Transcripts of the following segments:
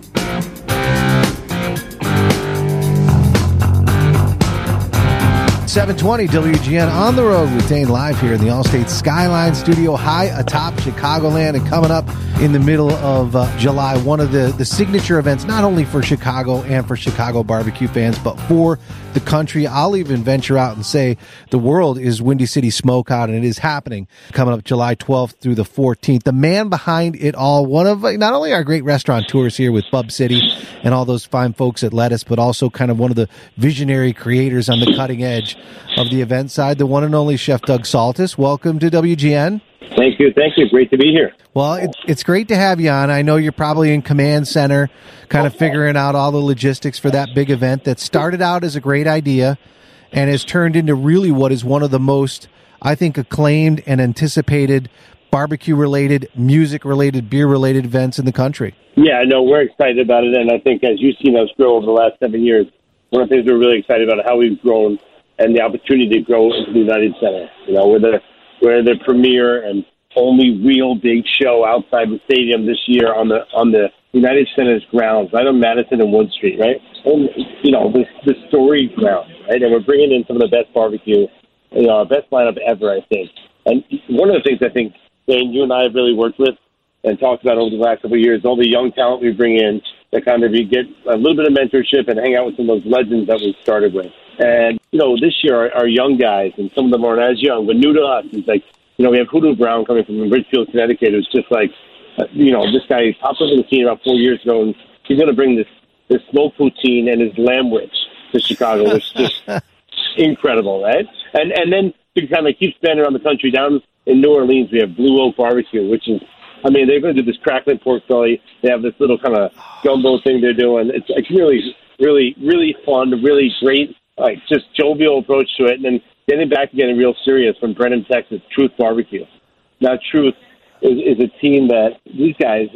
.720 WGN on the road with Dane live here in the Allstate Skyline Studio high atop Chicagoland, and coming up in the middle of July, one of the signature events, not only for Chicago and for Chicago barbecue fans, but for the country. I'll even venture out and say the world is Windy City Smokeout, and it is happening coming up July 12th through the 14th. The man behind it all, one of not only our great restaurateurs here with Bub City and all those fine folks at Lettuce, but also kind of one of the visionary creators on the cutting edge of the event side, the one and only Chef Doug Saltis. Welcome to WGN. Thank you. Great to be here. Well, it's great to have you on. I know you're probably in command center, kind of figuring out all the logistics for that big event that started out as a great idea and has turned into really what is one of the most, I think, acclaimed and anticipated barbecue-related, music-related, beer-related events in the country. Yeah, no, we're excited about it, and I think as you've seen us grow over the last 7 years, one of the things we're really excited about is how we've grown and the opportunity to grow into the United Center. You know, we're the premier and only real big show outside the stadium this year on the United Center's grounds, right on Madison and Wood Street, right? And, you know, the storied ground, right? And we're bringing in some of the best barbecue, you know, our best lineup ever, I think. And one of the things I think, Dane, you and I have really worked with and talked about over the last couple of years, all the young talent we bring in that kind of you get a little bit of mentorship and hang out with some of those legends that we started with. And, you know, this year our young guys, and some of them aren't as young, but new to us, it's like, you know, we have Hoodoo Brown coming from Ridgefield, Connecticut, who's just like, you know, this guy popped up in the scene about 4 years ago, and he's going to bring this smoked poutine and his lamb which to Chicago, which is just incredible, right? And then to kind of keep spanning around the country, down in New Orleans, we have Blue Oak Barbecue, which is, I mean, they're going to do this crackling pork belly. They have this little kind of gumbo thing they're doing. It's like really, really, really fun, really great, like just jovial approach to it. And then getting back to getting real serious from Brenham, Texas, Truth Barbecue. Now, Truth is a team that these guys,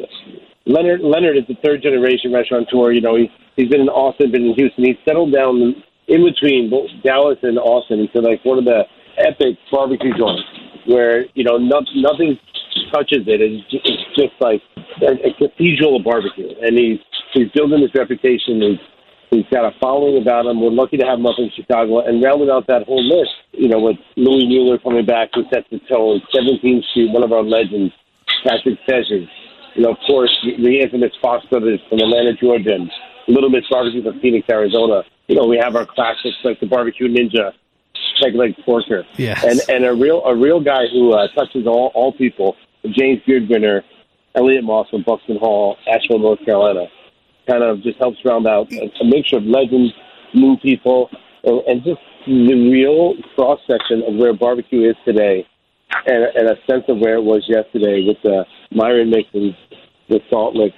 Leonard is the third-generation restaurateur. You know, he's been in Austin, been in Houston. He's settled down in between both Dallas and Austin into like one of the epic barbecue joints where, you know, nothing touches it. It's just like a cathedral of barbecue. And he's building his reputation. He's got a following about him. We're lucky to have him up in Chicago. And rounding out that whole list, you know, with Louis Mueller coming back, who sets the tone, 17th Street, one of our legends, Patrick Fezes. You know, of course, the infamous Fox Brothers from Atlanta, Georgia, and Little Miss Barbecue from Phoenix, Arizona. You know, we have our classics like the Barbecue Ninja, Peg Leg Porker. Yes. And a real guy who touches all people, the James Beard winner, Elliot Moss from Buxton Hall, Asheville, North Carolina. Kind of just helps round out a mixture of legends, new people, and just the real cross-section of where barbecue is today and a sense of where it was yesterday with the Myron Mixon, the Salt Lick,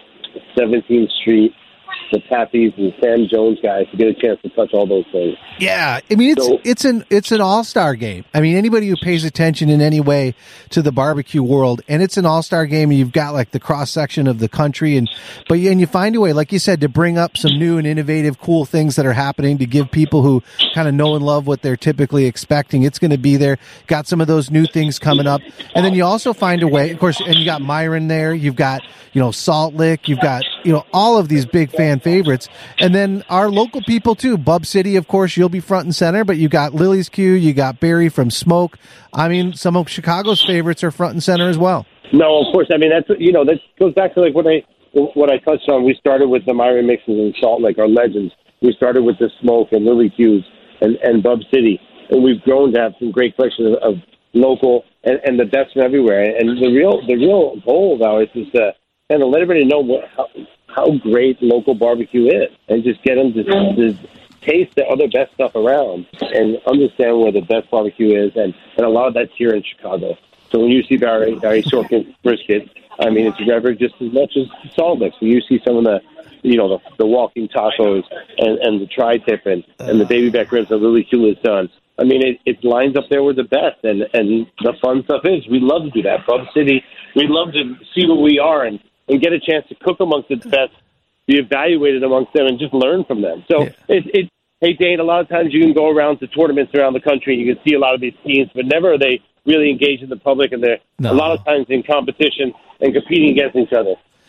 17th Street, the Pappies and Sam Jones guys to get a chance to touch all those things. Yeah, I mean it's an all-star game. I mean, anybody who pays attention in any way to the barbecue world, and it's an all-star game. And you've got like the cross section of the country, but you find a way, like you said, to bring up some new and innovative, cool things that are happening to give people who kind of know and love what they're typically expecting. It's going to be there. Got some of those new things coming up, and then you also find a way, of course, and you got Myron there. You've got Salt Lick. You've got all of these big fan favorites, and then our local people too. Bub City, of course, you'll be front and center, but you got Lily's Q, you got Barry from Smoke. I mean, some of Chicago's favorites are front and center as well. No, of course. I mean, that goes back to like what I touched on. We started with the Myron Mixons and Salt Lake, our legends. We started with the Smoke and Lily Q's and Bub City, and we've grown to have some great collections of local and the best from everywhere. And the real goal of ours is to kind of let everybody know how great local barbecue is, and just get them to taste the other best stuff around and understand where the best barbecue is, and a lot of that's here in Chicago. So when you see Barry Sorkin's brisket, I mean, it's revered just as much as Salt Lick. When you see some of the walking tacos and the tri-tip and the baby back ribs that Lily Q has done, I mean, it lines up there with the best, and the fun stuff is we love to do that. Bub City, we love to see what we are and get a chance to cook amongst the best, be evaluated amongst them, and just learn from them. So, hey, Dane, a lot of times you can go around to tournaments around the country and you can see a lot of these teams, but never are they really engaged in the public, and they're a lot of times in competition and competing against each other.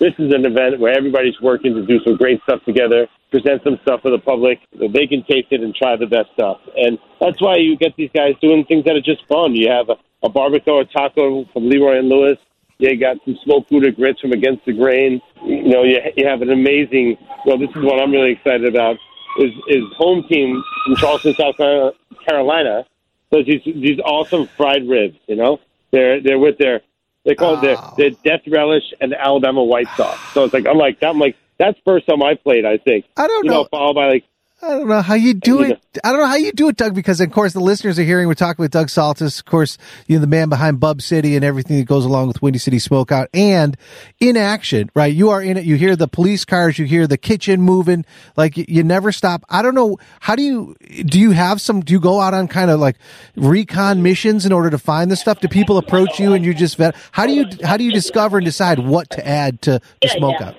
this is an event where everybody's working to do some great stuff together, present some stuff for the public, that they can taste it and try the best stuff. And that's why you get these guys doing things that are just fun. You have a barbacoa taco from Leroy and Lewis. You got some smoked Gouda grits from Against the Grain. You know, you have an amazing, well, this is what I'm really excited about, is home team from Charleston, South Carolina. So these awesome fried ribs, you know? They're with they call it their Death Relish and Alabama white sauce. So it's I'm like, that's first time I played, I think. I don't know. Followed by I don't know how you do it. I don't know how you do it, Doug, because, of course, the listeners are hearing, we're talking with Doug Saltis, of course, the man behind Bub City and everything that goes along with Windy City Smokeout, and in action, right? You are in it. You hear the police cars. You hear the kitchen moving. Like, you never stop. I don't know. How do you go out on kind of like recon missions in order to find this stuff? Do people approach you and you just vet? How do you discover and decide what to add to the Smokeout?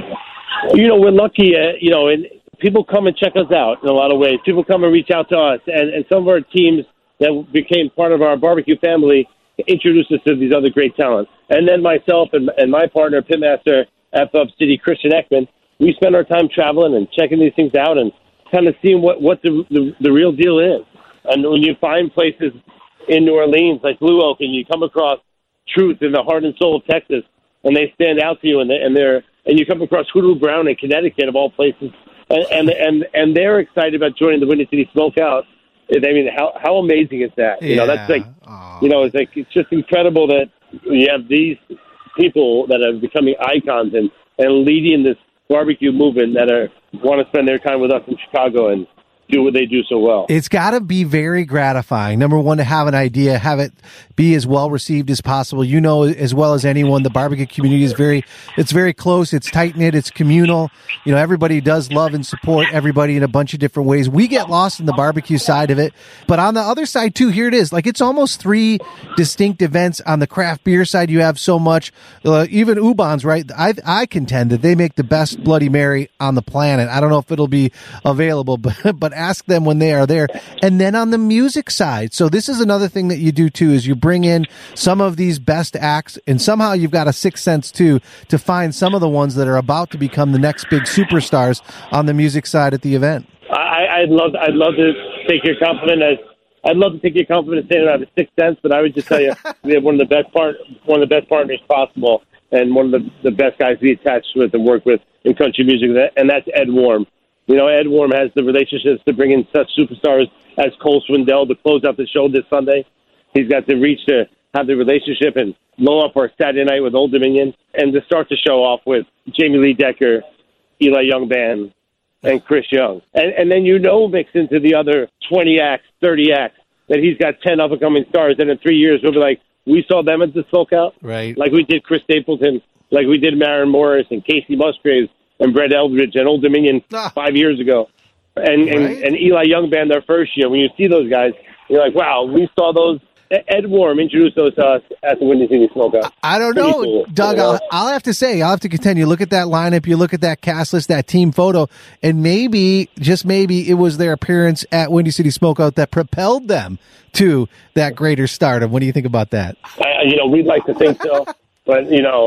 You know, we're lucky, and people come and check us out in a lot of ways. People come and reach out to us, and some of our teams that became part of our barbecue family introduced us to these other great talents. And then myself and my partner, Pitmaster at Bub City, Christian Ekman, we spend our time traveling and checking these things out and kind of seeing what the real deal is. And when you find places in New Orleans like Blue Oak, and you come across Truth in the heart and soul of Texas, and they stand out to you, and you come across Hoodoo Brown in Connecticut, of all places, and they're excited about joining the Windy City Smokeout. I mean, how amazing is that? Yeah. You know, that's it's just incredible that you have these people that are becoming icons and leading this barbecue movement that want to spend their time with us in Chicago and do what they do so well. It's got to be very gratifying. Number one, to have an idea, have it be as well received as possible. You know, as well as anyone, the barbecue community is very close. It's tight knit. It's communal. You know, everybody does love and support everybody in a bunch of different ways. We get lost in the barbecue side of it, but on the other side too, here it is. Like, it's almost three distinct events. On the craft beer side, you have so much. Even Ubon's, right? I contend that they make the best Bloody Mary on the planet. I don't know if it'll be available, but ask them when they are there. And then on the music side, so this is another thing that you do too, is you bring in some of these best acts, and somehow you've got a sixth sense too to find some of the ones that are about to become the next big superstars on the music side at the event. I'd love to take your compliment saying I have a sixth sense, but I would just tell you we have one of the best partners possible, and one of the best guys we attached with and work with in country music, and that's Ed Warm. You know, Ed Warm has the relationships to bring in such superstars as Cole Swindell to close out the show this Sunday. He's got the reach to have the relationship and blow up our Saturday night with Old Dominion, and to start the show off with Jamie Lee Decker, Eli Young Band, and Chris Young. And then mix into the other 20 acts, 30 acts, that he's got 10 up-and-coming stars, and in 3 years we'll be like, we saw them at the Smokeout. Right. Like we did Chris Stapleton, like we did Maren Morris and Casey Musgraves, and Brett Eldridge and Old Dominion 5 years ago. And Eli Young Band their first year. When you see those guys, you're like, wow, we saw those. Ed Warm introduced those to us at the Windy City Smokeout. I don't know, cool. Doug. I'll have to contend. You look at that lineup, you look at that cast list, that team photo, and maybe, just maybe, it was their appearance at Windy City Smokeout that propelled them to that greater stardom. What do you think about that? We'd like to think so, but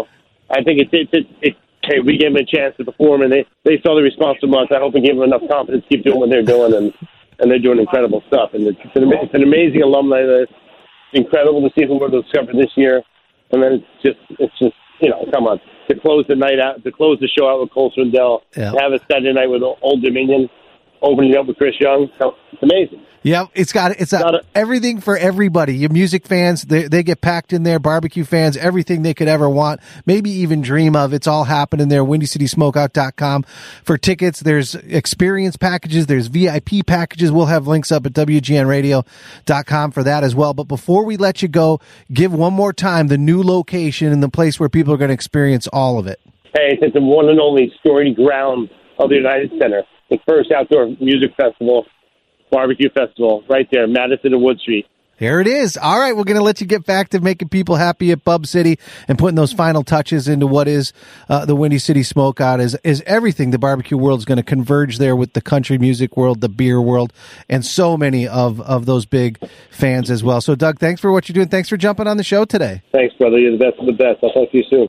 I think it hey, we gave them a chance to perform, and they saw the response from us. I hope it gave them enough confidence to keep doing what they're doing, and they're doing incredible stuff. And it's an amazing alumni list. Incredible to see who we're discovered this year. And then it's just come on, to close the show out with Cole Swindell, yeah. Have a Saturday night with Old Dominion, opening up with Chris Young. So it's amazing. Yeah, it's everything for everybody. Your music fans, they get packed in there. Barbecue fans, everything they could ever want, maybe even dream of. It's all happening there. WindyCitySmokeout.com for tickets. There's experience packages. There's VIP packages. We'll have links up at WGNRadio.com for that as well. But before we let you go, give one more time the new location and the place where people are going to experience all of it. Hey, it's the one and only storied ground of the United Center. The first outdoor music festival. Barbecue Festival, right there, Madison and Wood Street. There it is. All right, we're going to let you get back to making people happy at Bub City and putting those final touches into what is the Windy City Smokeout. Is everything the barbecue world is going to converge there with the country music world, the beer world, and so many of those big fans as well. So, Doug, thanks for what you're doing. Thanks for jumping on the show today. Thanks, brother. You're the best of the best. I'll talk to you soon.